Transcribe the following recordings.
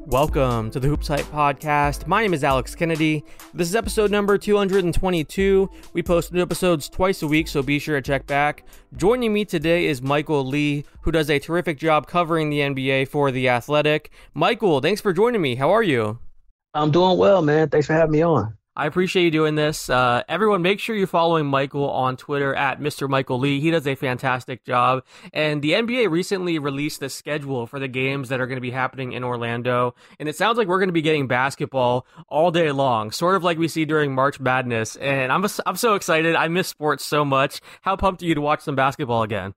Welcome to the Hoops Hype Podcast. My name is Alex Kennedy. This is episode number 222. We post new episodes twice a week, so be sure to check back. Joining me today is Michael Lee, who does a terrific job covering the NBA for The Athletic. Michael, thanks for joining me. How are you? I'm doing well, man. Thanks for having me on. I appreciate you doing this. Everyone, make sure you're following Michael on Twitter at Mr. Michael Lee. He does a fantastic job. And the NBA recently released the schedule for the games that are going to be happening in Orlando. And it sounds like we're going to be getting basketball all day long, sort of like we see during March Madness. And I'm so excited. I miss sports so much. How pumped are you to watch some basketball again?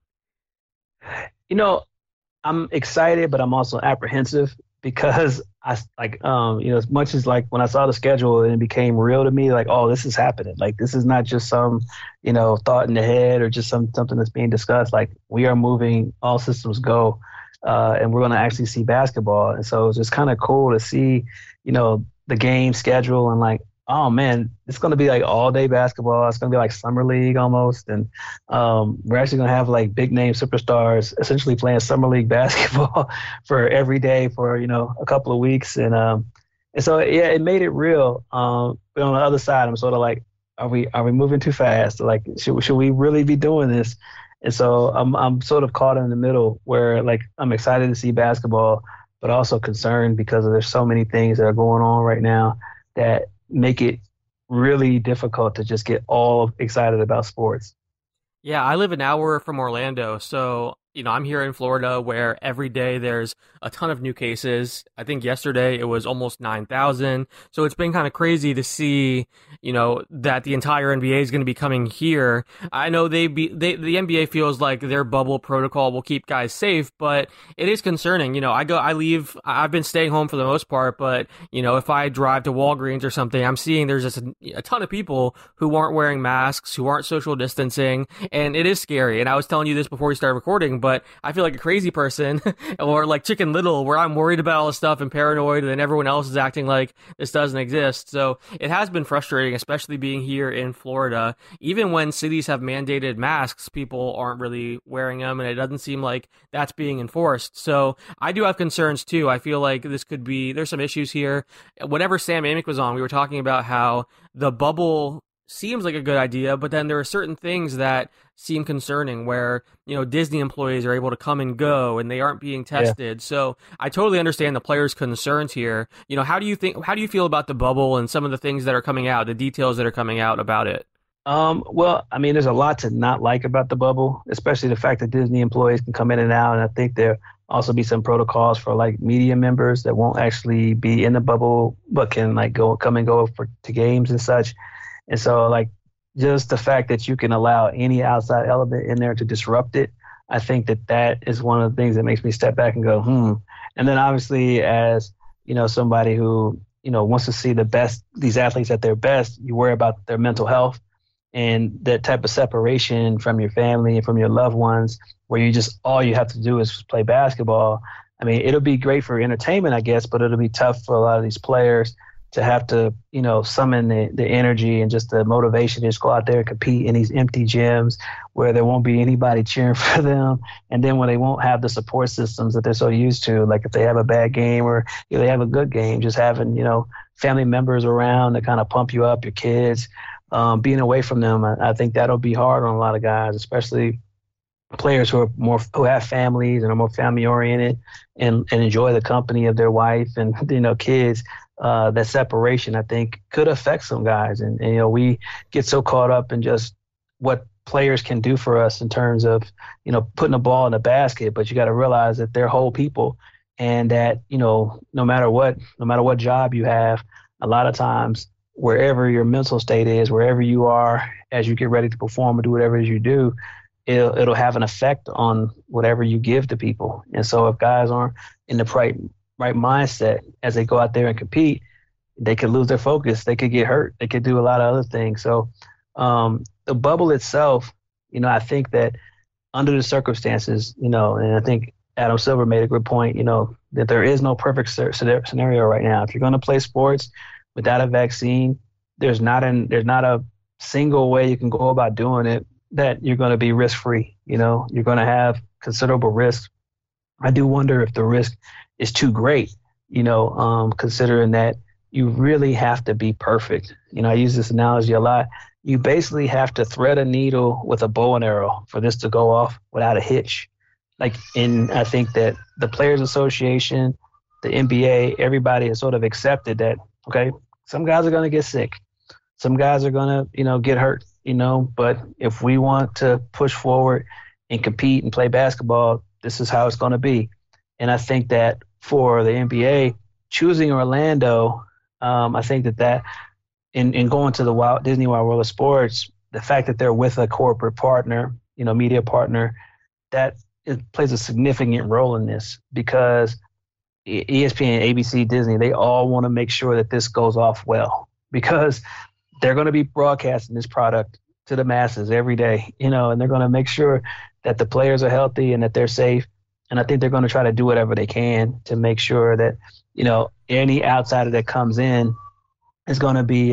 You know, I'm excited, but I'm also apprehensive because as much as like when I saw the schedule and it became real to me, like, oh, this is happening. Like, this is not just some, thought in the head or just something that's being discussed. Like, we are moving, all systems go, and we're going to actually see basketball. And so it's just kind of cool to see, the game schedule and like, oh man, it's going to be like all day basketball. It's going to be like summer league almost. And we're actually going to have like big name superstars essentially playing summer league basketball for every day for, a couple of weeks. And so, yeah, it made it real. But on the other side, I'm sort of like, are we moving too fast? Like, should we really be doing this? And so I'm sort of caught in the middle where like, I'm excited to see basketball, but also concerned because there's so many things that are going on right now that make it really difficult to just get all excited about sports. Yeah, I live an hour from Orlando, so I'm here in Florida where every day there's a ton of new cases. I think yesterday it was almost 9,000. So it's been kind of crazy to see, that the entire NBA is going to be coming here. I know the NBA feels like their bubble protocol will keep guys safe, but it is concerning. I've been staying home for the most part, but if I drive to Walgreens or something, I'm seeing there's just a ton of people who aren't wearing masks, who aren't social distancing, and it is scary. And I was telling you this before we started recording, but I feel like a crazy person or like Chicken Little where I'm worried about all this stuff and paranoid and then everyone else is acting like this doesn't exist. So it has been frustrating, especially being here in Florida. Even when cities have mandated masks, people aren't really wearing them and it doesn't seem like that's being enforced. So I do have concerns too. I feel like there's some issues here. Whenever Sam Amick was on, we were talking about how the bubble seems like a good idea, but then there are certain things that seem concerning where, Disney employees are able to come and go and they aren't being tested. Yeah. So I totally understand the players' concerns here. How do you feel about the bubble and some of the things that are coming out, the details that are coming out about it? Well, I mean, there's a lot to not like about the bubble, especially the fact that Disney employees can come in and out. And I think there also be some protocols for like media members that won't actually be in the bubble, but can like come and go to games and such. And so like just the fact that you can allow any outside element in there to disrupt it, I think that is one of the things that makes me step back and go, And then obviously as, somebody who, wants to see these athletes at their best, you worry about their mental health and that type of separation from your family and from your loved ones where all you have to do is play basketball. I mean, it'll be great for entertainment, I guess, but it'll be tough for a lot of these players to have to, summon the energy and just the motivation to just go out there and compete in these empty gyms where there won't be anybody cheering for them. And then when they won't have the support systems that they're so used to, like if they have a bad game or they have a good game, just having, family members around to kind of pump you up, your kids, being away from them. I think that'll be hard on a lot of guys, especially players who have families and are more family oriented and enjoy the company of their wife and, kids. That separation, I think, could affect some guys. And, we get so caught up in just what players can do for us in terms of, putting a ball in a basket. But you got to realize that they're whole people and that, no matter what job you have, a lot of times wherever your mental state is, wherever you are as you get ready to perform or do whatever it is you do, it'll have an effect on whatever you give to people. And so if guys aren't in the right mindset as they go out there and compete, they could lose their focus. They could get hurt. They could do a lot of other things. So the bubble itself, I think that under the circumstances, and I think Adam Silver made a good point, that there is no perfect scenario right now. If you're going to play sports without a vaccine, there's not a single way you can go about doing it that you're going to be risk-free. You're going to have considerable risk. I do wonder if the risk is too great considering that you really have to be perfect. I use this analogy a lot. You basically have to thread a needle with a bow and arrow for this to go off without a hitch. I think that the Players Association, the NBA, everybody has sort of accepted that, okay, some guys are going to get sick. Some guys are going to, get hurt, but if we want to push forward and compete and play basketball, this is how it's going to be. And I think that for the NBA, choosing Orlando, I think that in going to the Disney World of Sports, the fact that they're with a corporate partner, media partner, that it plays a significant role in this because ESPN, ABC, Disney, they all want to make sure that this goes off well because they're going to be broadcasting this product to the masses every day, and they're going to make sure that the players are healthy and that they're safe. And I think they're going to try to do whatever they can to make sure that, any outsider that comes in is going to be,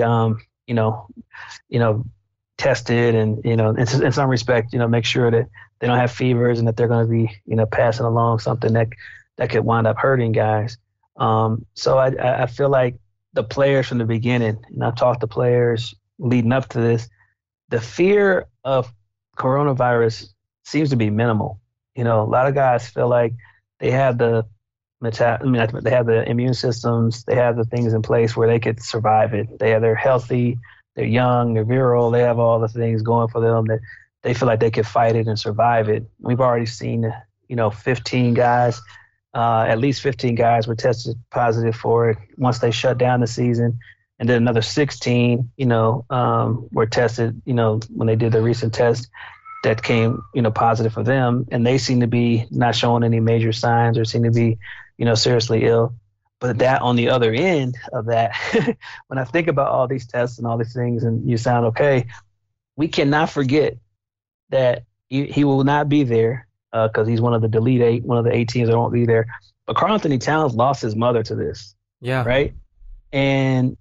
tested and, in some respect, make sure that they don't have fevers and that they're going to be, passing along something that could wind up hurting guys. So I feel like the players from the beginning, and I've talked to players leading up to this, the fear of coronavirus seems to be minimal. A lot of guys feel like they have they have the immune systems, they have the things in place where they could survive it. They're healthy, they're young, they're virile, they have all the things going for them that they feel like they could fight it and survive it. We've already seen, 15 guys, at least 15 guys were tested positive for it once they shut down the season. And then another 16, were tested, when they did the recent test that came, positive for them. And they seem to be not showing any major signs or seem to be, seriously ill. But that on the other end of that, when I think about all these tests and all these things and you sound okay, we cannot forget that he will not be there because he's one of the Elite Eight, one of the 8 teams that won't be there. But Karl-Anthony Towns lost his mother to this. Yeah. Right. And,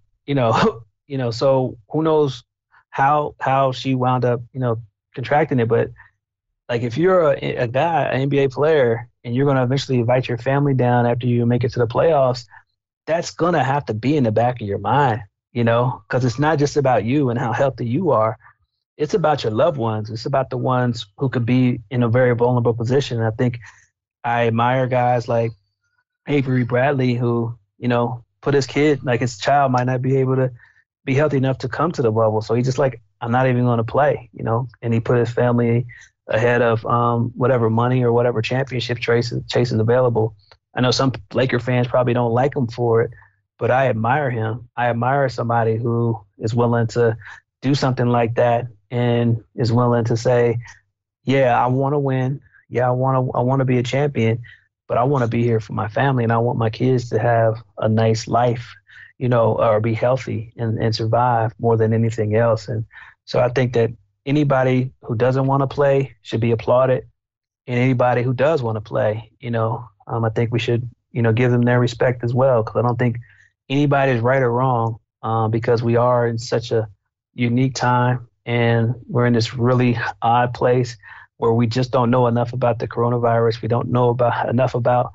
so who knows how she wound up, contracting it. But like if you're a guy, an NBA player, and you're going to eventually invite your family down after you make it to the playoffs, that's going to have to be in the back of your mind, because it's not just about you and how healthy you are. It's about your loved ones. It's about the ones who could be in a very vulnerable position. And I think I admire guys like Avery Bradley who, put his kid, like his child might not be able to be healthy enough to come to the bubble. So he's just like, I'm not even going to play, and he put his family ahead of whatever money or whatever championship chasing available. I know some Laker fans probably don't like him for it, but I admire him. I admire somebody who is willing to do something like that and is willing to say, yeah, I want to win. Yeah, I want to be a champion, but I want to be here for my family and I want my kids to have a nice life, or be healthy and survive more than anything else. And so I think that anybody who doesn't want to play should be applauded, and anybody who does want to play, I think we should, give them their respect as well, because I don't think anybody is right or wrong, because we are in such a unique time and we're in this really odd place where we just don't know enough about the coronavirus. We don't know enough about,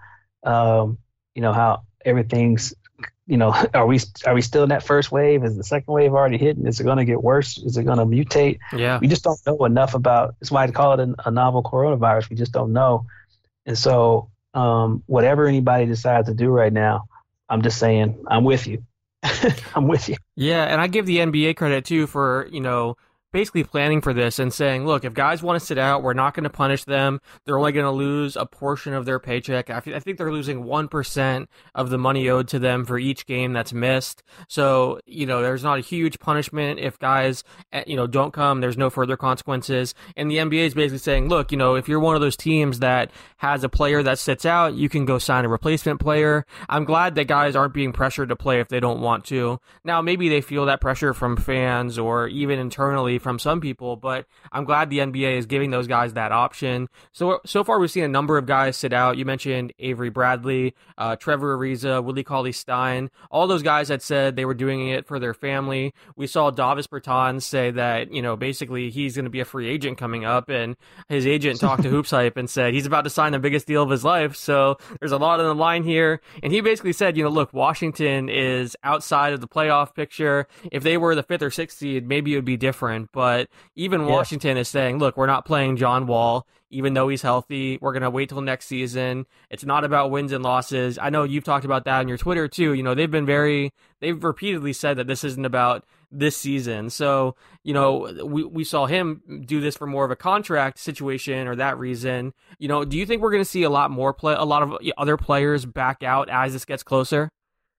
how everything's. Are we still in that first wave? Is the second wave already hitting? Is it going to get worse? Is it going to mutate? Yeah. We just don't know enough about. That's why I call it a novel coronavirus. We just don't know. And so, whatever anybody decides to do right now, I'm just saying, I'm with you. I'm with you. Yeah, and I give the NBA credit too for, basically planning for this and saying, look, if guys want to sit out, we're not going to punish them. They're only going to lose a portion of their paycheck. I think they're losing 1% of the money owed to them for each game that's missed. So, there's not a huge punishment if guys, don't come. There's no further consequences. And the NBA is basically saying, look, if you're one of those teams that has a player that sits out, you can go sign a replacement player. I'm glad that guys aren't being pressured to play if they don't want to. Now, maybe they feel that pressure from fans or even internally Bradley from some people, but I'm glad the NBA is giving those guys that option. So far we've seen a number of guys sit out. You mentioned Avery Bradley, Trevor Ariza, Willie Cauley-Stein, all those guys that said they were doing it for their family. We saw Davis Bertans say that, basically he's going to be a free agent coming up, and his agent talked to Hoops Hype and said he's about to sign the biggest deal of his life. So there's a lot on the line here. And he basically said, look, Washington is outside of the playoff picture. If they were the 5th or 6th seed, maybe it would be different. But even Washington is saying, look, we're not playing John Wall, even though he's healthy. We're going to wait till next season. It's not about wins and losses. I know you've talked about that on your Twitter too. They've repeatedly said that this isn't about this season. So, we saw him do this for more of a contract situation or that reason. Do you think we're going to see a lot of other players back out as this gets closer?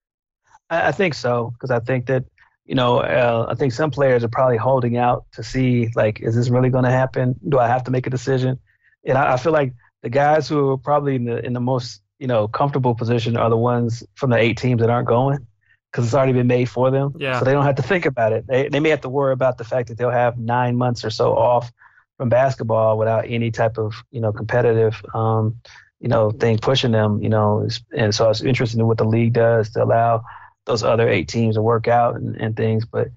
I think so, because I think that, I think some players are probably holding out to see, like, is this really going to happen? Do I have to make a decision? And I feel like the guys who are probably in the most, comfortable position are the ones from the 8 teams that aren't going, because it's already been made for them. Yeah. So they don't have to think about it. They may have to worry about the fact that they'll have 9 months or so off from basketball without any type of, competitive, thing pushing them, and so it's interesting what the league does to allow those other 8 teams to work out and things. But,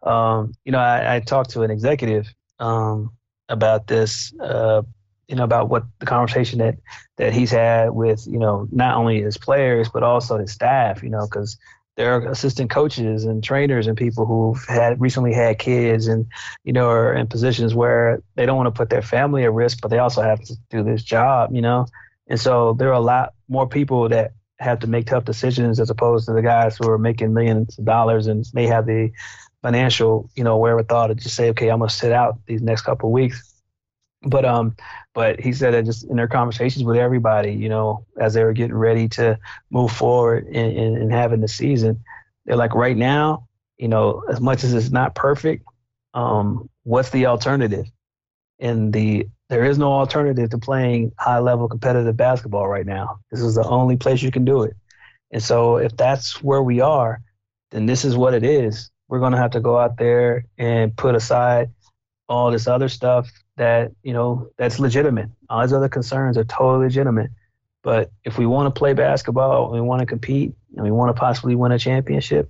I talked to an executive about this, about what the conversation that he's had with, not only his players, but also his staff, because there are assistant coaches and trainers and people who've recently had kids and, are in positions where they don't want to put their family at risk, but they also have to do this job, And so there are a lot more people that have to make tough decisions as opposed to the guys who are making millions of dollars and may have the financial, wherewithal to just say, okay, I'm going to sit out these next couple of weeks. But he said that just in their conversations with everybody, as they were getting ready to move forward in having the season, they're like, right now, as much as it's not perfect, what's the alternative? And there is no alternative to playing high-level competitive basketball right now. This is the only place you can do it. And so if that's where we are, then this is what it is. We're going to have to go out there and put aside all this other stuff that, that's legitimate. All these other concerns are totally legitimate. But if we want to play basketball, we want to compete, and we want to possibly win a championship,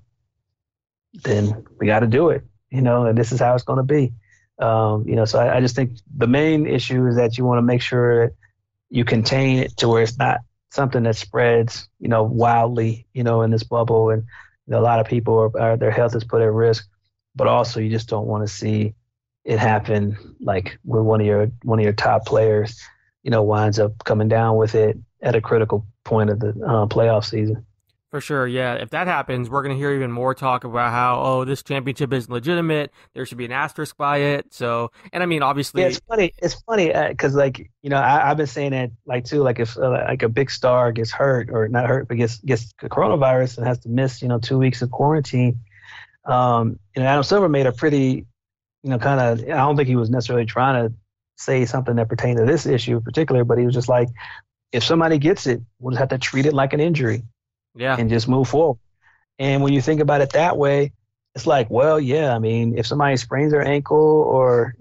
then we got to do it, and this is how it's going to be. So I just think the main issue is that you want to make sure that you contain it to where it's not something that spreads, wildly, in this bubble. And a lot of people their health is put at risk, but also you just don't want to see it happen like where one of your top players, winds up coming down with it at a critical point of the playoff season. For sure, yeah. If that happens, we're going to hear even more talk about how, this championship isn't legitimate. There should be an asterisk by it. So, and I mean, obviously, yeah, it's funny because, I've been saying that, too. If like a big star gets hurt or not hurt, but gets coronavirus and has to miss, 2 weeks of quarantine. Adam Silver made a pretty, kind of. I don't think he was necessarily trying to say something that pertained to this issue in particular, but he was just like, if somebody gets it, we'll just have to treat it like an injury. Yeah. And just move forward. And when you think about it that way, it's like, well, yeah, I mean, if somebody sprains their ankle or,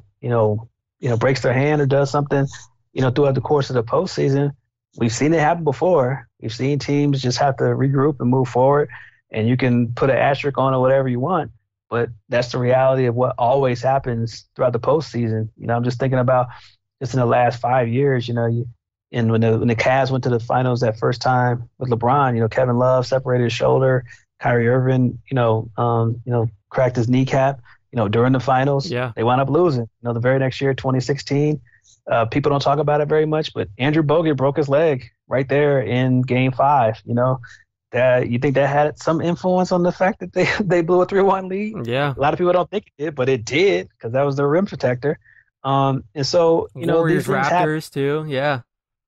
breaks their hand or does something, throughout the course of the postseason, we've seen it happen before. We've seen teams just have to regroup and move forward, and you can put an asterisk on or whatever you want. But that's the reality of what always happens throughout the postseason. I'm just thinking about just in the last 5 years, and when the Cavs went to the finals that first time with LeBron, Kevin Love separated his shoulder, Kyrie Irving, cracked his kneecap, during the finals. Yeah. They wound up losing. The very next year, 2016, people don't talk about it very much, but Andrew Bogut broke his leg right there in Game 5. That you think that had some influence on the fact that they blew a 3-1 lead? Yeah. A lot of people don't think it did, but it did because that was their rim protector. And so Warriors, these things Raptors too. Yeah.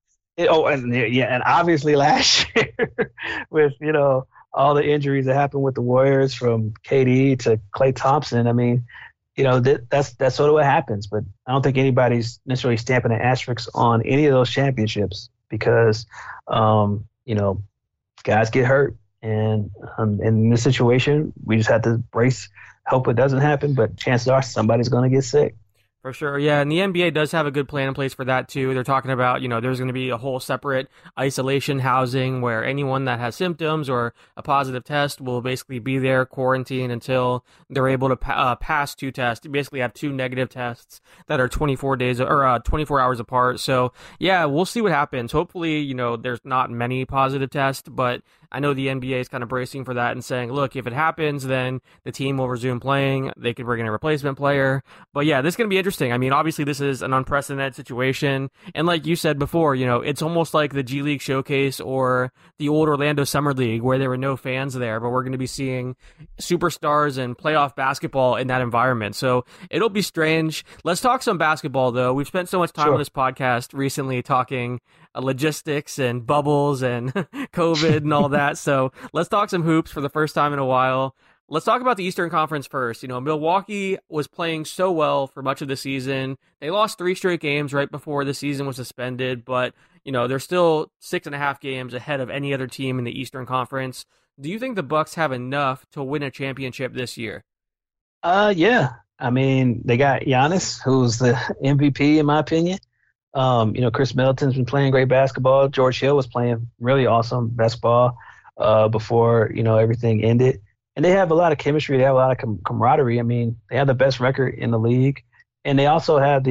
And obviously last year with, all the injuries that happened with the Warriors from KD to Klay Thompson. I mean, that's sort of what happens. But I don't think anybody's necessarily stamping an asterisk on any of those championships because, guys get hurt And in this situation, we just have to brace, hope it doesn't happen, but chances are somebody's going to get sick. For sure. Yeah. And the NBA does have a good plan in place for that too. They're talking about, there's going to be a whole separate isolation housing where anyone that has symptoms or a positive test will basically be there quarantined until they're able to pass two tests. You basically have two negative tests that are 24 days or 24 hours apart. So yeah, we'll see what happens. Hopefully, there's not many positive tests, but I know the NBA is kind of bracing for that and saying, look, if it happens, then the team will resume playing. They could bring in a replacement player. But yeah, this is going to be interesting. I mean, obviously, this is an unprecedented situation. And like you said before, it's almost like the G League Showcase or the old Orlando Summer League where there were no fans there, but we're going to be seeing superstars and playoff basketball in that environment. So it'll be strange. Let's talk some basketball, though. We've spent so much time on this podcast recently talking logistics and bubbles and COVID and all that. So let's talk some hoops for the first time in a while. Let's talk about the Eastern Conference first. Milwaukee was playing so well for much of the season. They lost 3 straight games right before the season was suspended, but, they're still 6.5 games ahead of any other team in the Eastern Conference. Do you think the Bucks have enough to win a championship this year? Yeah. I mean, they got Giannis, who's the MVP in my opinion. Chris Middleton's been playing great basketball. George Hill was playing really awesome basketball before, everything ended. And they have a lot of chemistry. They have a lot of camaraderie. I mean, they have the best record in the league. And they also have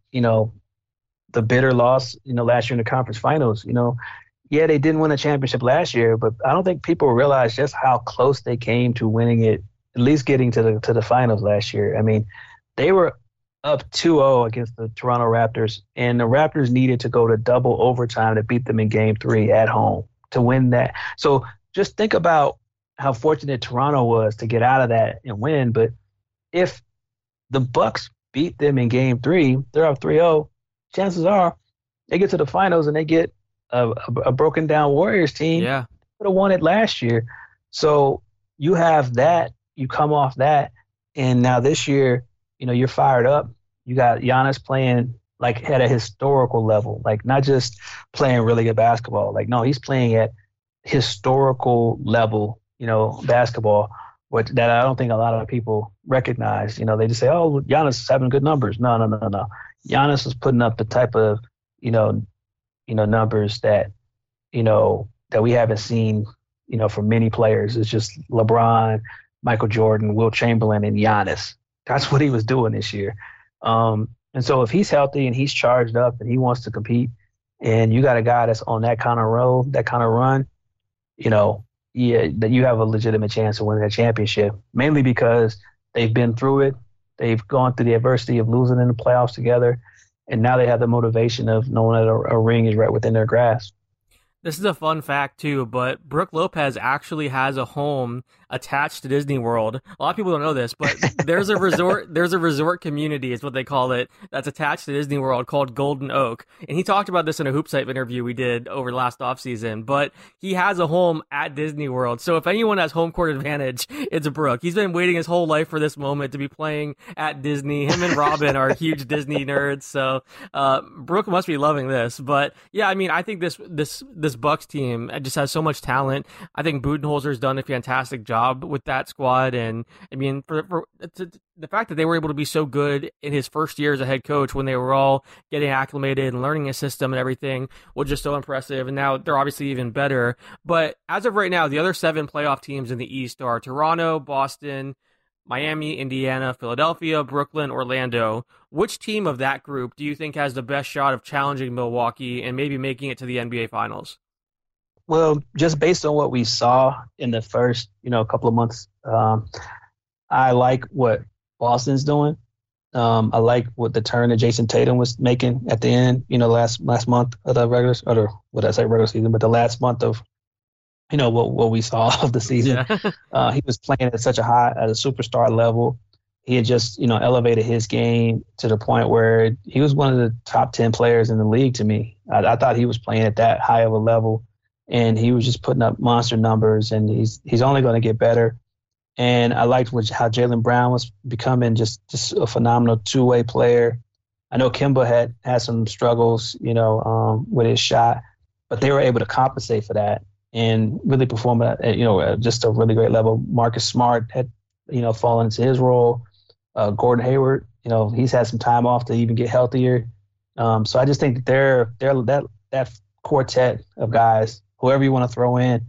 the bitter loss, last year in the conference finals. Yeah, they didn't win a championship last year, but I don't think people realize just how close they came to winning it, at least getting to the finals last year. I mean, they were up 2-0 against the Toronto Raptors, and the Raptors needed to go to double overtime to beat them in Game 3 at home to win that. So just think about how fortunate Toronto was to get out of that and win. But if the Bucks beat them in Game 3, they're up 3-0, chances are they get to the finals and they get a broken down Warriors team. Yeah. Could have won it last year. So you have that, you come off that, and now this year, you're fired up. You got Giannis playing like at a historical level, like not just playing really good basketball. Like, no, he's playing at historical level, basketball, that I don't think a lot of people recognize. They just say, oh, Giannis is having good numbers. No. Giannis is putting up the type of, numbers that, that we haven't seen, from many players. It's just LeBron, Michael Jordan, Wilt Chamberlain, and Giannis. That's what he was doing this year. And so if he's healthy and he's charged up and he wants to compete, and you got a guy that's on that kind of road, that kind of run, that you have a legitimate chance of winning a championship, mainly because they've been through it. They've gone through the adversity of losing in the playoffs together, and now they have the motivation of knowing that a ring is right within their grasp. This is a fun fact too, but Brooke Lopez actually has a home attached to Disney World. A lot of people don't know this, but there's a resort community is what they call it that's attached to Disney World called Golden Oak. And he talked about this in a Hoop Site interview we did over last offseason, but he has a home at Disney World. So if anyone has home court advantage, it's Brooke. He's been waiting his whole life for this moment to be playing at Disney. Him and Robin are huge Disney nerds. So, Brooke must be loving this, but yeah, I mean, I think this Bucks team just has so much talent. I think Budenholzer's done a fantastic job with that squad, and I mean, for the fact that they were able to be so good in his first year as a head coach when they were all getting acclimated and learning a system and everything was just so impressive. And now they're obviously even better. But as of right now, the other 7 playoff teams in the East are Toronto, Boston, Miami, Indiana, Philadelphia, Brooklyn, Orlando. Which team of that group do you think has the best shot of challenging Milwaukee and maybe making it to the NBA Finals? Well, just based on what we saw in the first, couple of months, I like what Boston's doing. I like what the turn that Jason Tatum was making at the end, last month of the regular season, but the last month of, what we saw of the season. Yeah. He was playing at at a superstar level. He had just, elevated his game to the point where he was one of the top 10 players in the league to me. I thought he was playing at that high of a level. And he was just putting up monster numbers, and he's only going to get better. And I liked how Jaylen Brown was becoming just a phenomenal two-way player. I know Kemba had some struggles, with his shot, but they were able to compensate for that. and really perform at just a really great level. Marcus Smart had fallen into his role. Gordon Hayward, he's had some time off to even get healthier. So I just think that they're that quartet of guys, whoever you want to throw in,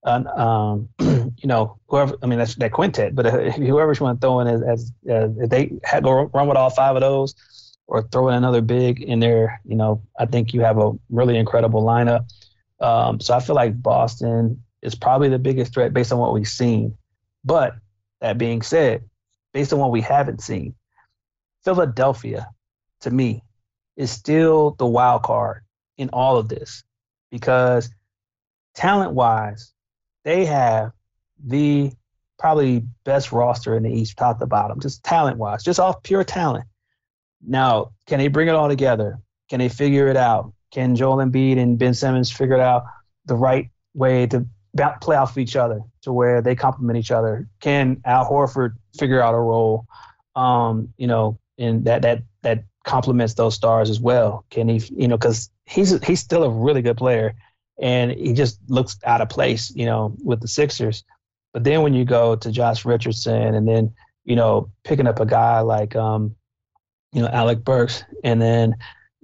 whoever, I mean, that's that quintet, but whoever you want to throw in as if they go run with all five of those or throw in another big in there, I think you have a really incredible lineup. So I feel like Boston is probably the biggest threat based on what we've seen. But that being said, based on what we haven't seen, Philadelphia, to me, is still the wild card in all of this because talent-wise, they have the probably best roster in the East, top to bottom, just talent-wise, just off pure talent. Now, can they bring it all together? Can they figure it out? Can Joel Embiid and Ben Simmons figure out the right way to play off of each other to where they complement each other? Can Al Horford figure out a role, and that complements those stars as well? Can he, because he's still a really good player, and he just looks out of place, with the Sixers. But then when you go to Josh Richardson, and then picking up a guy like Alec Burks, and then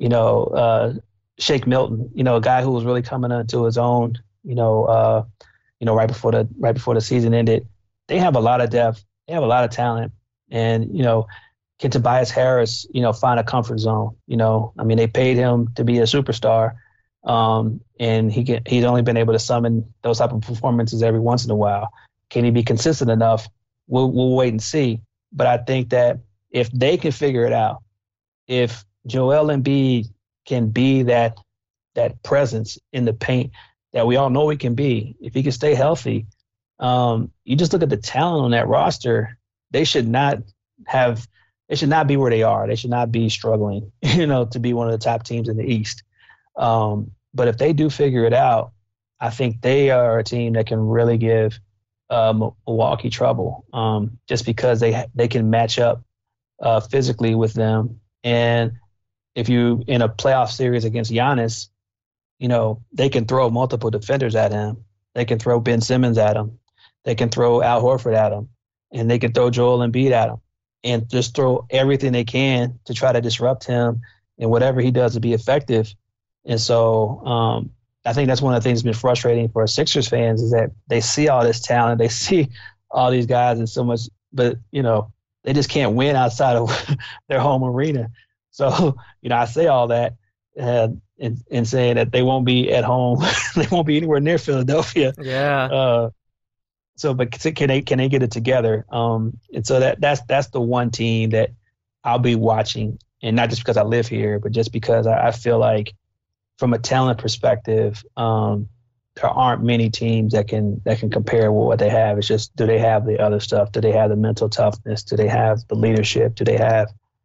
Shake Milton, a guy who was really coming into his own, right before the season ended. They have a lot of depth. They have a lot of talent. And, can Tobias Harris, find a comfort zone? I mean, they paid him to be a superstar. And he's only been able to summon those type of performances every once in a while. Can he be consistent enough? We'll wait and see. But I think that if they can figure it out, if Joel Embiid can be that presence in the paint that we all know he can be, if he can stay healthy, you just look at the talent on that roster. They should not be where they are. They should not be struggling, to be one of the top teams in the East. But if they do figure it out, I think they are a team that can really give Milwaukee trouble, just because they can match up physically with them. And if you in a playoff series against Giannis, they can throw multiple defenders at him. They can throw Ben Simmons at him. They can throw Al Horford at him. And they can throw Joel Embiid at him. And just throw everything they can to try to disrupt him and whatever he does to be effective. And so I think that's one of the things that's been frustrating for Sixers fans is that they see all this talent. They see all these guys and so much, but, they just can't win outside of their home arena. So, I say all that in saying that they won't be at home. They won't be anywhere near Philadelphia. Yeah. But can they get it together? And so that's the one team that I'll be watching, and not just because I live here, but just because I feel like from a talent perspective, there aren't many teams that can compare with what they have. It's just, do they have the other stuff? Do they have the mental toughness? Do they have the leadership? Do they have,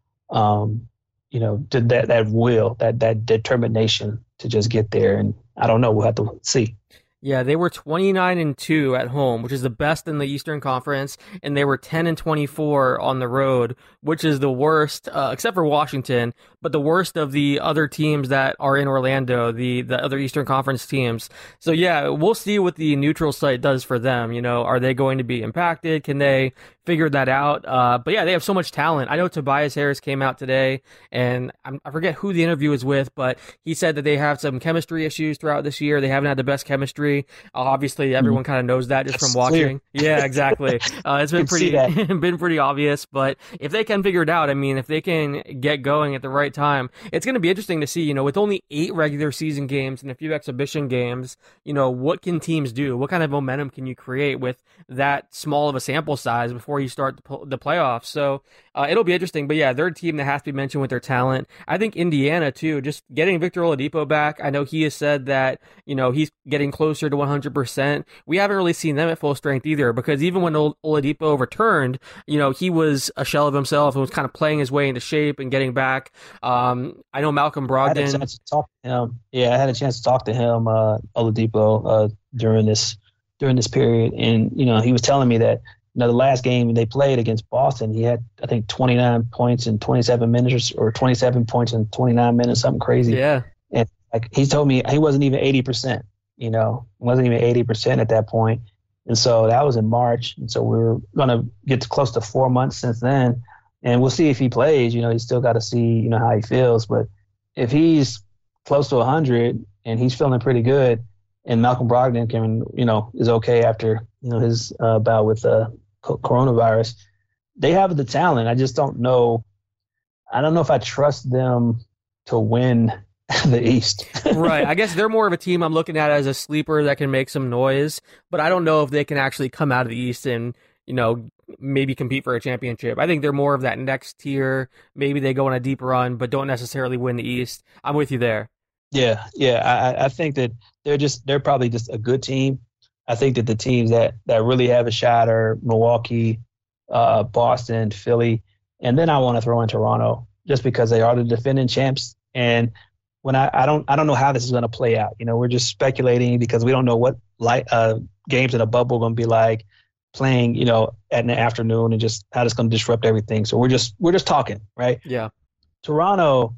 that will, that determination to just get there? And I don't know. We'll have to see. Yeah, they were 29-2 at home, which is the best in the Eastern Conference, and they were 10-24 on the road, which is the worst, except for Washington, but the worst of the other teams that are in Orlando, the other Eastern Conference teams. So yeah, we'll see what the neutral site does for them. Are they going to be impacted? Can they figure that out? But yeah, they have so much talent. I know Tobias Harris came out today, and I forget who the interview was with, but he said that they have some chemistry issues throughout this year. They haven't had the best chemistry. Obviously, everyone kind of knows that just from watching. Clear. Yeah, exactly. It's been pretty obvious. But if they can figure it out, I mean, if they can get going at the right time, it's going to be interesting to see. With only 8 regular season games and a few exhibition games, what can teams do? What kind of momentum can you create with that small of a sample size before you start the playoffs? So it'll be interesting. But yeah, they're a team that has to be mentioned with their talent. I think Indiana too. Just getting Victor Oladipo back. I know he has said that he's getting closer to 100%. We haven't really seen them at full strength either, because even when Oladipo returned, he was a shell of himself and was kind of playing his way into shape and getting back. I know Malcolm Brogdon. I had a chance to talk to him. Yeah, I had a chance to talk to him, Oladipo, during this period, and he was telling me that the last game they played against Boston, he had, I think, 29 points in 27 minutes, or 27 points in 29 minutes, something crazy. Yeah. And he told me he wasn't even 80%. wasn't even 80% at that point. And so that was in March. And so we're going to get to close to 4 months since then. And we'll see if he plays. He's still got to see, how he feels. But if he's close to 100 and he's feeling pretty good, and Malcolm Brogdon is okay after, his bout with coronavirus, they have the talent. I just don't know. I don't know if I trust them to win the East. Right. I guess they're more of a team I'm looking at as a sleeper that can make some noise, but I don't know if they can actually come out of the East and, maybe compete for a championship. I think they're more of that next tier. Maybe they go on a deep run, but don't necessarily win the East. I'm with you there. Yeah. I think that they're probably just a good team. I think that the teams that really have a shot are Milwaukee, Boston, Philly, and then I want to throw in Toronto just because they are the defending champs. And when I don't know how this is going to play out. We're just speculating because we don't know what games in a bubble are going to be like, playing, at the afternoon, and just how it's going to disrupt everything. So we're just talking, right? Yeah. Toronto,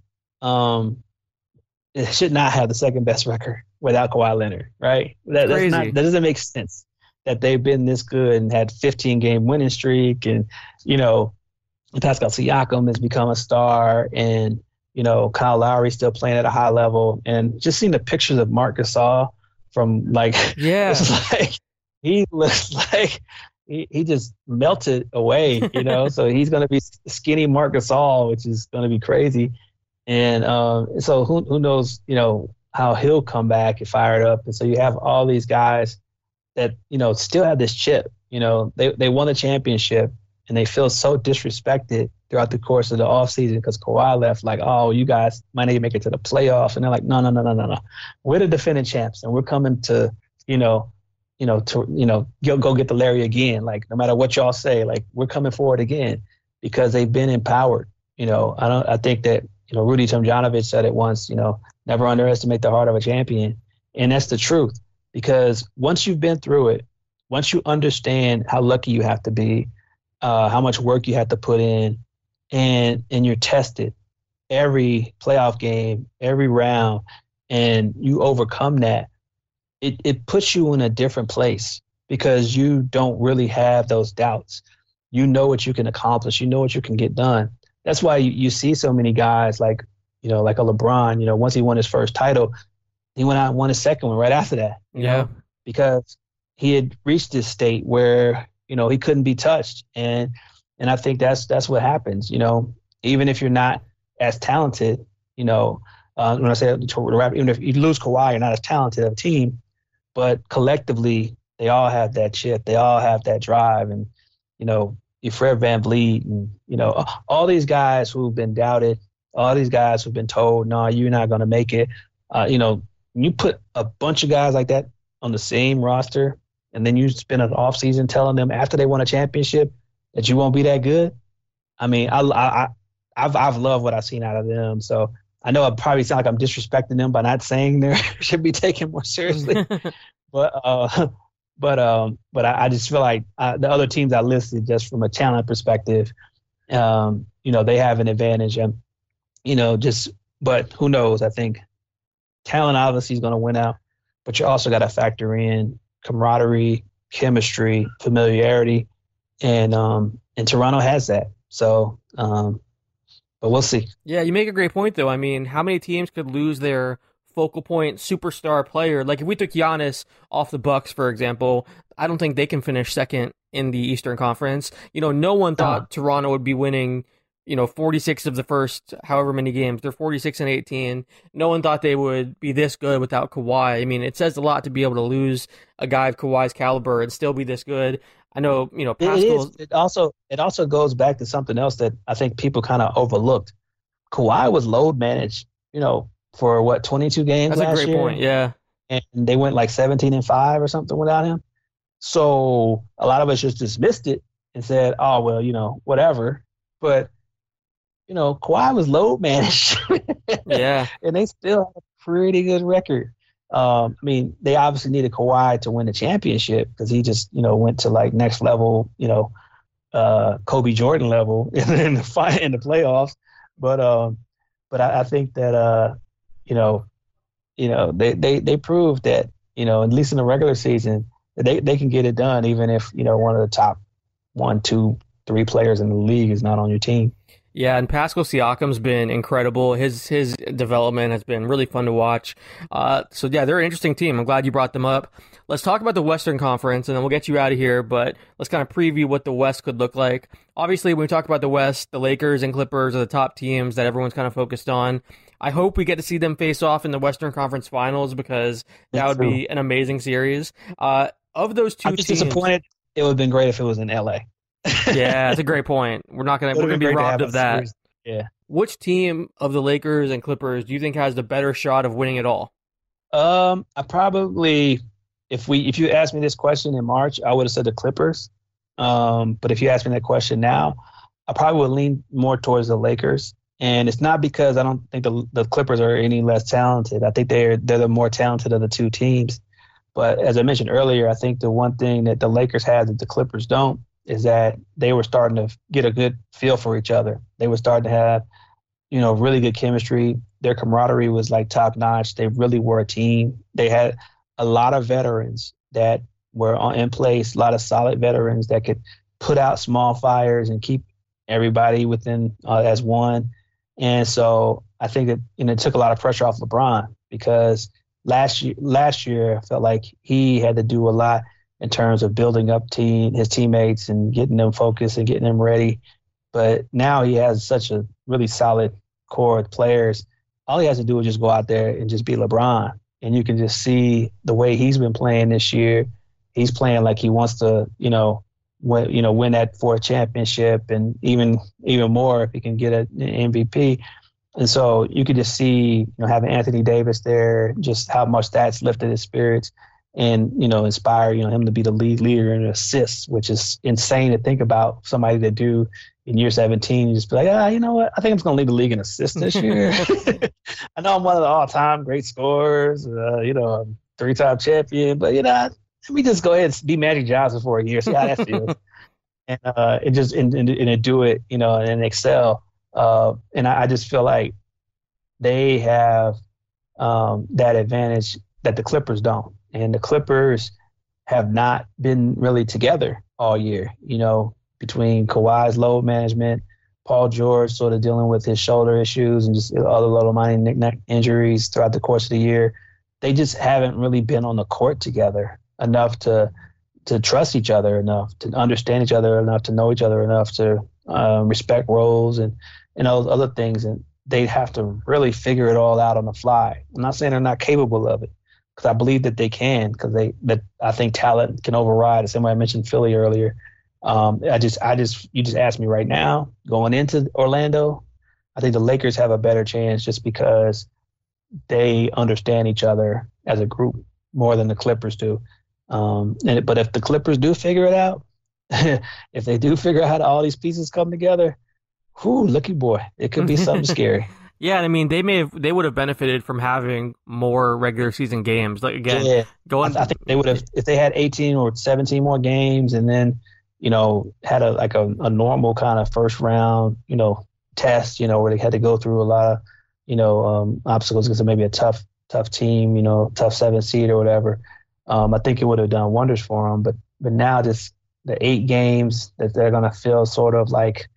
it should not have the second best record without Kawhi Leonard, right? That doesn't make sense that they've been this good and had 15-game winning streak, and Pascal Siakam has become a star, and Kyle Lowry still playing at a high level, and just seeing the pictures of Marc Gasol from it's like he looks like he just melted away, So he's going to be skinny Marc Gasol, which is going to be crazy. And so who knows, how he'll come back and fire it up. And so you have all these guys that, still have this chip. They won the championship and they feel so disrespected throughout the course of the offseason because Kawhi left, like, oh, you guys might not even make it to the playoffs. And they're like, no. We're the defending champs and we're coming to, go get the Larry again. Like, no matter what y'all say, like, we're coming forward again because they've been empowered. I think that, Rudy Tomjanovich said it once, never underestimate the heart of a champion. And that's the truth, because once you've been through it, once you understand how lucky you have to be, how much work you have to put in, and you're tested every playoff game, every round, and you overcome that, it puts you in a different place because you don't really have those doubts. You know what you can accomplish. You know what you can get done. That's why you see so many guys like a LeBron, once he won his first title, he went out and won his second one right after that. Because he had reached this state where, he couldn't be touched. And I think that's what happens, even if you're not as talented, when I say even if you lose Kawhi, you're not as talented of a team, but collectively they all have that chip. They all have that drive. And, Fred VanVleet and, all these guys who've been doubted, all these guys who've been told, no, you're not going to make it. You put a bunch of guys like that on the same roster, and then you spend an offseason telling them after they won a championship that you won't be that good. I mean, I've loved what I've seen out of them. So I know I probably sound like I'm disrespecting them by not saying they should be taken more seriously. But I just feel like the other teams I listed, just from a talent perspective, they have an advantage. And, but who knows? I think talent obviously is going to win out, but you also got to factor in camaraderie, chemistry, familiarity, and Toronto has that. So, but we'll see. Yeah, you make a great point, though. I mean, how many teams could lose their focal point superstar player? Like, if we took Giannis off the Bucks, for example, I don't think they can finish second in the Eastern Conference. No one thought Toronto would be winning, 46 of the first however many games. They're 46-18. No one thought they would be this good without Kawhi. I mean, it says a lot to be able to lose a guy of Kawhi's caliber and still be this good. I know, Pascal. It also goes back to something else that I think people kind of overlooked. Kawhi was load managed, for 22 games last year? That's a great point, yeah. And they went like 17-5 or something without him. So a lot of us just dismissed it and said, oh, well, whatever. But, Kawhi was load managed. Yeah. And they still have a pretty good record. I mean, they obviously needed Kawhi to win the championship because he just, went to like next level, Kobe Jordan level in the playoffs. But I think that, they proved that, at least in the regular season, they can get it done, even if, one of the top 1, 2, 3 players in the league is not on your team. Yeah, and Pascal Siakam's been incredible. His development has been really fun to watch. So yeah, they're an interesting team. I'm glad you brought them up. Let's talk about the Western Conference, and then we'll get you out of here. But let's kind of preview what the West could look like. Obviously, when we talk about the West, the Lakers and Clippers are the top teams that everyone's kind of focused on. I hope we get to see them face off in the Western Conference Finals because that would be an amazing series. Of those two I'm just teams, disappointed. It would have been great if it was in LA. Yeah, that's a great point. We're gonna be robbed of that. Series. Yeah. Which team of the Lakers and Clippers do you think has the better shot of winning it all? I probably, if you asked me this question in March, I would have said the Clippers. But if you ask me that question now, I probably would lean more towards the Lakers. And it's not because I don't think the Clippers are any less talented. I think they're the more talented of the two teams. But as I mentioned earlier, I think the one thing that the Lakers have that the Clippers don't is that they were starting to get a good feel for each other. They were starting to have, really good chemistry. Their camaraderie was like top notch. They really were a team. They had a lot of veterans that were in place, a lot of solid veterans that could put out small fires and keep everybody within as one. And so I think that it took a lot of pressure off LeBron because last year I felt like he had to do a lot in terms of building up his teammates and getting them focused and getting them ready. But now he has such a really solid core of players. All he has to do is just go out there and just be LeBron. And you can just see the way he's been playing this year. He's playing like he wants to, win that fourth championship and even more if he can get an MVP. And so you could just see, having Anthony Davis there, just how much that's lifted his spirits and, inspire, him to be the lead leader in assists, which is insane to think about somebody to do in year 17. You just be like, you know what? I think I'm just going to lead the league in assists this year. I know I'm one of the all-time great scorers, I'm 3-time champion, but, let me just go ahead and be Magic Johnson for a year, see how that feels. And do it, and excel. And I just feel like they have that advantage that the Clippers don't. And the Clippers have not been really together all year, between Kawhi's load management, Paul George sort of dealing with his shoulder issues and just other little minor knick-knack injuries throughout the course of the year. They just haven't really been on the court together enough to trust each other enough, to understand each other enough, to know each other enough, to respect roles and those other things. And they have to really figure it all out on the fly. I'm not saying they're not capable of it, because I believe that they can, because I think talent can override. The same way I mentioned Philly earlier. You just asked me right now, going into Orlando, I think the Lakers have a better chance just because they understand each other as a group more than the Clippers do. But if the Clippers do figure it out, if they do figure out how all these pieces come together, lucky boy, it could be something scary. Yeah, I mean, they would have benefited from having more regular season games. Like again, I think they would have, if they had 18 or 17 more games, and then had a normal kind of first round test, where they had to go through a lot of obstacles because it may be a tough team, tough 7 seed or whatever. I think it would have done wonders for them. But now just the 8 games that they're gonna feel sort of like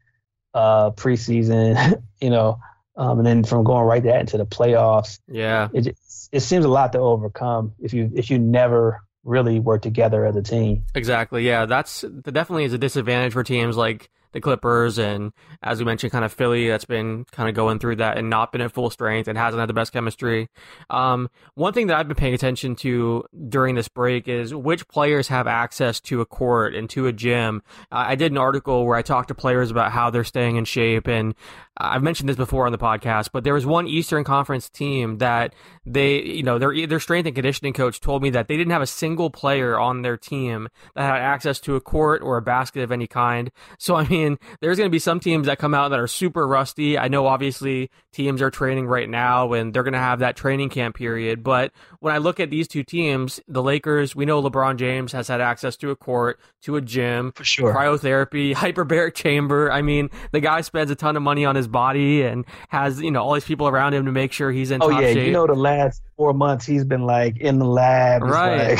preseason, and then from going right that into the playoffs, it seems a lot to overcome if you never really work together as a team. Exactly. Yeah, that definitely is a disadvantage for teams like the Clippers and, as we mentioned, kind of Philly that's been kind of going through that and not been at full strength and hasn't had the best chemistry. One thing that I've been paying attention to during this break is which players have access to a court and to a gym. I did an article where I talked to players about how they're staying in shape, and I've mentioned this before on the podcast, but there was one Eastern Conference team that their strength and conditioning coach told me that they didn't have a single player on their team that had access to a court or a basket of any kind. So, I mean, mean, there's going to be some teams that come out that are super rusty. I know obviously teams are training right now and they're going to have that training camp period. But when I look at these two teams, the Lakers, we know LeBron James has had access to a court, to a gym, for sure, cryotherapy, hyperbaric chamber. I mean, the guy spends a ton of money on his body and has, all these people around him to make sure he's in top shape. The last 4 months he's been like in the lab. Right.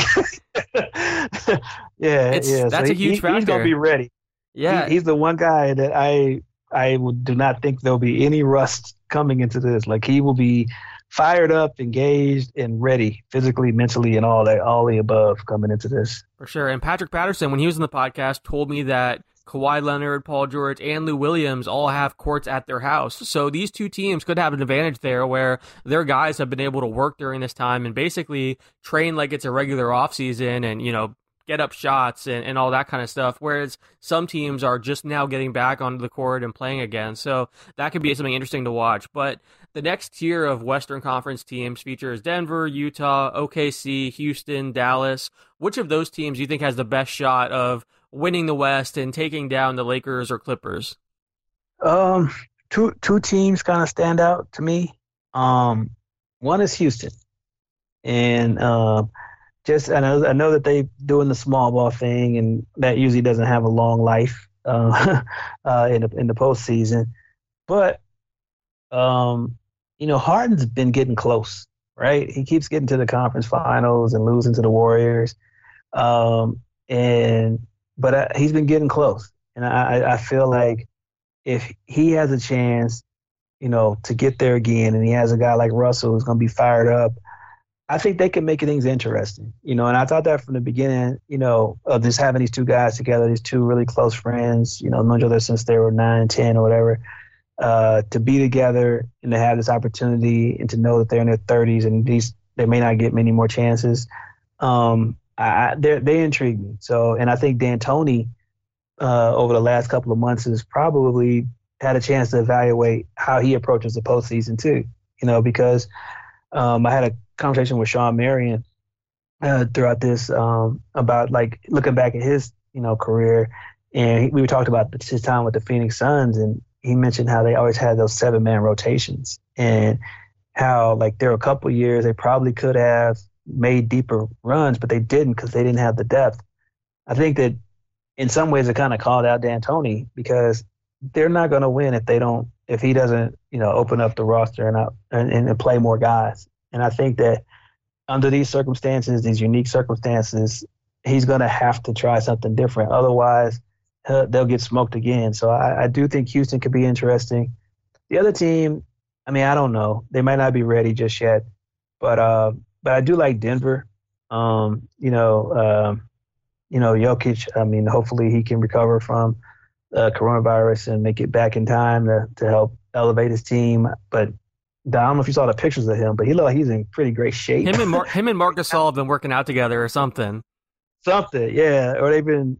That's a huge factor. He's going to be ready. Yeah. He's the one guy that I do not think there'll be any rust coming into this. Like, he will be fired up, engaged, and ready physically, mentally, and all the above coming into this. For sure. And Patrick Patterson, when he was in the podcast, told me that Kawhi Leonard, Paul George, and Lou Williams all have courts at their house. So these two teams could have an advantage there where their guys have been able to work during this time and basically train like it's a regular offseason and, get up shots and all that kind of stuff, whereas some teams are just now getting back onto the court and playing again. So that could be something interesting to watch. But the next tier of Western Conference teams features Denver, Utah, OKC, Houston, Dallas. Which of those teams do you think has the best shot of winning the West and taking down the Lakers or Clippers? Two teams kind of stand out to me. One is Houston, and I know that they doing the small ball thing, and that usually doesn't have a long life in the postseason. But Harden's been getting close, right? He keeps getting to the conference finals and losing to the Warriors, but he's been getting close, and I feel like if he has a chance, to get there again, and he has a guy like Russell who's going to be fired up, I think they can make things interesting, and I thought that from the beginning, of just having these two guys together, these two really close friends, known each other since they were 9, 10 or whatever, to be together and to have this opportunity and to know that they're in their 30s and they may not get many more chances. They intrigue me. So, and I think D'Antoni, over the last couple of months has probably had a chance to evaluate how he approaches the postseason too, because I had a conversation with Sean Marion throughout this about like looking back at his career, and we talked about his time with the Phoenix Suns, and he mentioned how they always had those 7-man rotations and how like there were a couple years they probably could have made deeper runs, but they didn't because they didn't have the depth. I think that in some ways it kind of called out D'Antoni because they're not going to win if he doesn't open up the roster and play more guys. And I think that under these circumstances, these unique circumstances, he's going to have to try something different. Otherwise, they'll get smoked again. So I do think Houston could be interesting. The other team, I don't know. They might not be ready just yet. But I do like Denver. Jokic, hopefully he can recover from coronavirus and make it back in time to help elevate his team. But I don't know if you saw the pictures of him, but he looked like he's in pretty great shape. Him and Marc Gasol have been working out together or something. Something, yeah. Or they've been,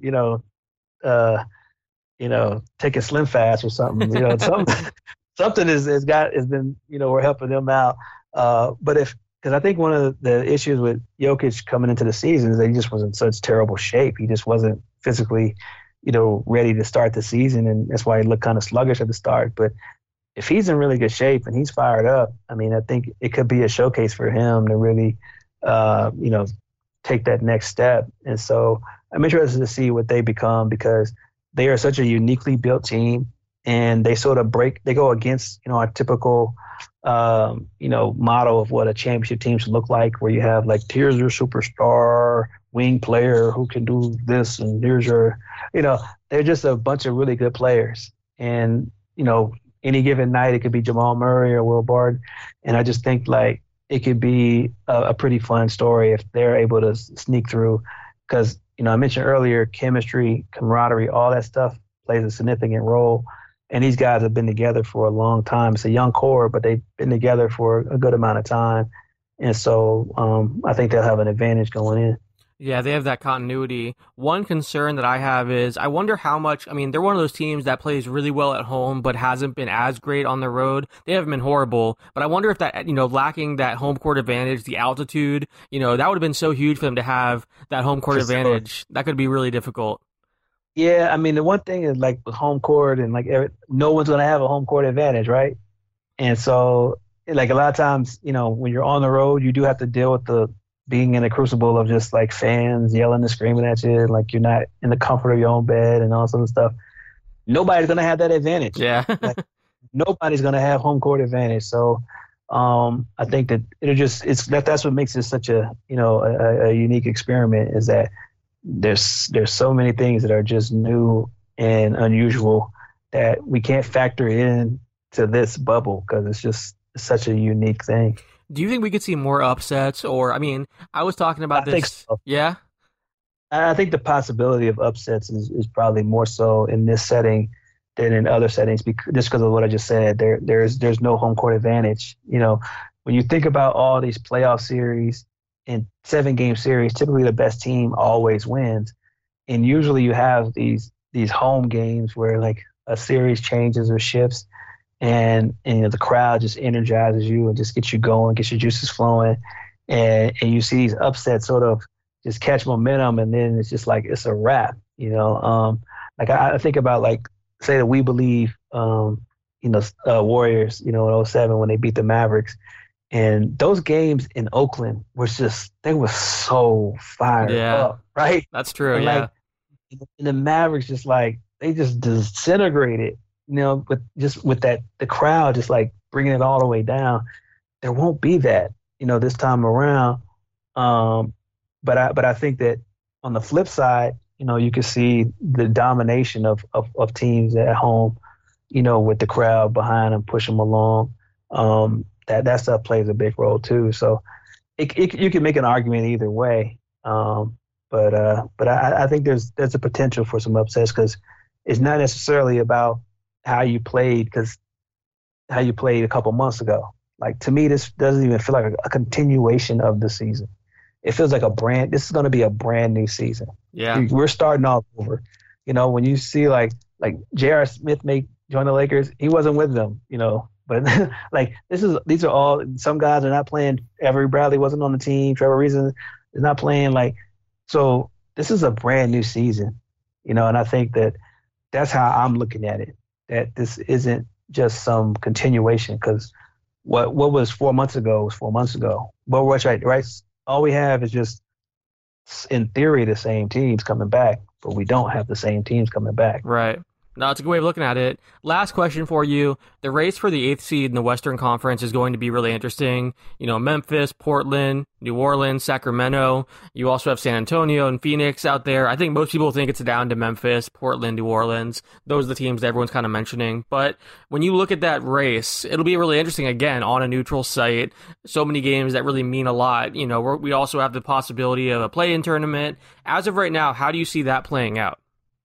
taking Slim Fast or something. Something has been, we're helping them out. Because I think one of the issues with Jokic coming into the season is that he just was in such terrible shape. He just wasn't physically, ready to start the season, and that's why he looked kind of sluggish at the start. But if he's in really good shape and he's fired up, I think it could be a showcase for him to really, take that next step. And so I'm interested to see what they become because they are such a uniquely built team, and they sort of go against, our typical, model of what a championship team should look like, where you have like, here's your superstar wing player who can do this, and here's your, they're just a bunch of really good players. And, any given night, it could be Jamal Murray or Will Barton. And I just think like it could be a pretty fun story if they're able to sneak through. Because, I mentioned earlier, chemistry, camaraderie, all that stuff plays a significant role. And these guys have been together for a long time. It's a young core, but they've been together for a good amount of time. And so I think they'll have an advantage going in. Yeah, they have that continuity. One concern that I have is I wonder how much, they're one of those teams that plays really well at home but hasn't been as great on the road. They haven't been horrible, but I wonder if that, lacking that home court advantage, the altitude, that would have been so huge for them to have that home court advantage. That could be really difficult. Yeah, I mean, the one thing is like with home court and like no one's gonna have a home court advantage, right? And so, like a lot of times, when you're on the road, you do have to deal with the being in the crucible of just like fans yelling and screaming at you, like you're not in the comfort of your own bed and all sort of stuff. Nobody's gonna have that advantage. Yeah. Like nobody's gonna have home court advantage. So, I think that that's what makes it such a a unique experiment is that there's so many things that are just new and unusual that we can't factor in to this bubble because it's just such a unique thing. Do you think we could see more upsets? Or, I mean, I was talking about I think this. so. Yeah. I think the possibility of upsets is probably more so in this setting than in other settings just because of what I just said. There's no home court advantage. When you think about all these playoff series and 7-game series, typically the best team always wins. And usually you have these home games where like a series changes or shifts and the crowd just energizes you and just gets you going, gets your juices flowing. And you see these upsets sort of just catch momentum and then it's just like it's a wrap. Like I think about like say that we believe Warriors, in '07 when they beat the Mavericks. And those games in Oakland they were so fired Yeah. up, right? That's true. And Yeah. and the Mavericks just like they just disintegrated, with that the crowd just like bringing it all the way down. There won't be that, this time around. But I think that on the flip side, you can see the domination of teams at home, with the crowd behind them, push them along. That stuff plays a big role too. So you can make an argument either way. But I think there's a potential for some upsets because it's not necessarily about how you played a couple months ago. Like to me, this doesn't even feel like a continuation of the season. It feels like this is going to be a brand new season. Yeah. We're starting all over. When you see like J.R. Smith join the Lakers, he wasn't with them, but like these are all, some guys are not playing. Avery Bradley wasn't on the team. Trevor Ariza is not playing. So this is a brand new season, and I think that's how I'm looking at it, that this isn't just some continuation because what was 4 months ago was 4 months ago. But right? All we have is just, in theory, the same teams coming back, but we don't have the same teams coming back. Right. No, it's a good way of looking at it. Last question for you. The race for the 8th seed in the Western Conference is going to be really interesting. Memphis, Portland, New Orleans, Sacramento. You also have San Antonio and Phoenix out there. I think most people think it's down to Memphis, Portland, New Orleans. Those are the teams that everyone's kind of mentioning. But when you look at that race, it'll be really interesting, again, on a neutral site. So many games that really mean a lot. We also have the possibility of a play-in tournament. As of right now, how do you see that playing out?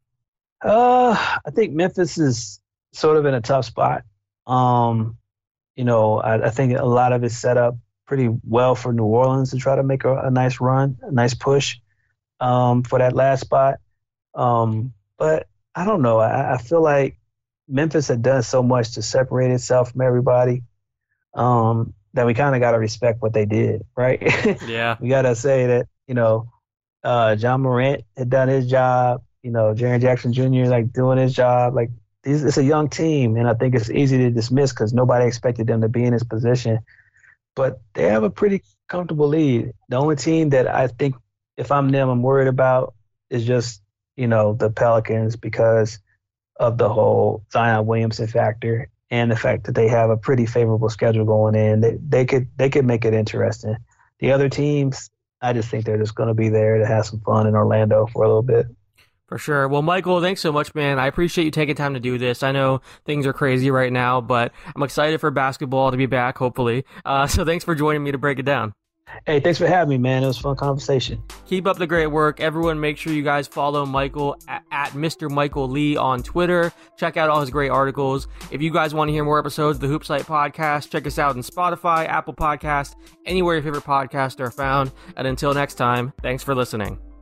I think Memphis is sort of in a tough spot. I think a lot of it's set up pretty well for New Orleans to try to make a nice run, a nice push for that last spot. But I don't know. I feel like Memphis had done so much to separate itself from everybody that we kind of got to respect what they did, right? Yeah. We got to say that, John Morant had done his job. Jaren Jackson Jr. like doing his job. Like it's a young team, and I think it's easy to dismiss because nobody expected them to be in this position. But they have a pretty comfortable lead. The only team that I think, if I'm them, I'm worried about is just the Pelicans because of the whole Zion Williamson factor and the fact that they have a pretty favorable schedule going in. They could make it interesting. The other teams, I just think they're just going to be there to have some fun in Orlando for a little bit. For sure. Well, Michael, thanks so much, man. I appreciate you taking time to do this. I know things are crazy right now, but I'm excited for basketball to be back, hopefully. So thanks for joining me to break it down. Hey, thanks for having me, man. It was a fun conversation. Keep up the great work. Everyone, make sure you guys follow Michael at Mr. Michael Lee on Twitter. Check out all his great articles. If you guys want to hear more episodes of the Hoop Site Podcast, check us out on Spotify, Apple Podcasts, anywhere your favorite podcasts are found. And until next time, thanks for listening.